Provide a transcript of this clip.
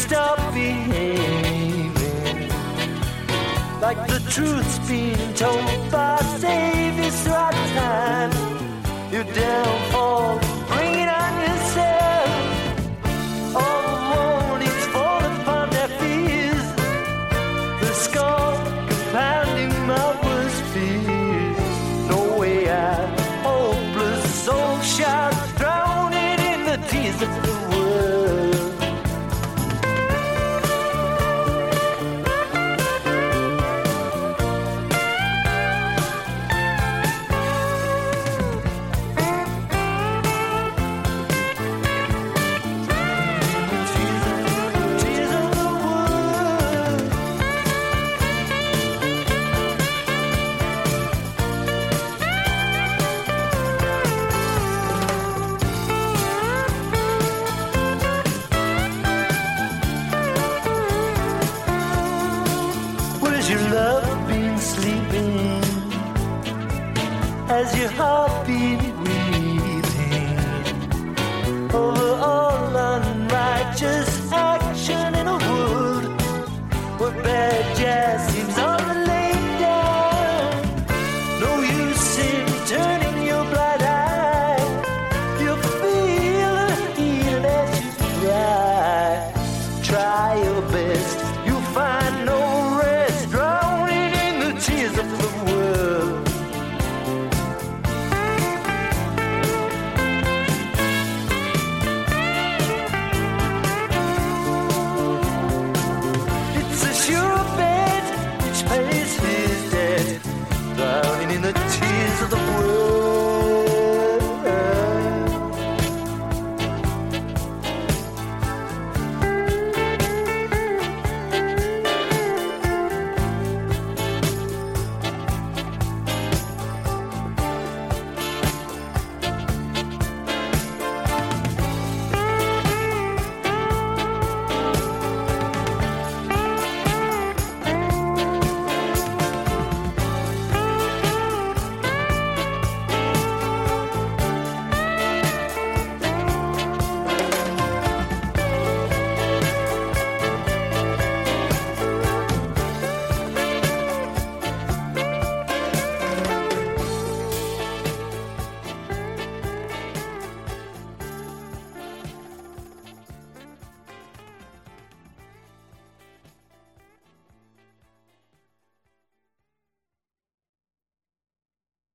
stop behaving like the truth's being told by Savior's right time. Your downfall, bring it on yourself. All the warnings fall upon their fears. The scar compounding my worst fears. No way out, hopeless soul shout, drowning in the tears of the world. Your love been sleeping? Has your heart been weeping over all unrighteous action in a world where bad jazz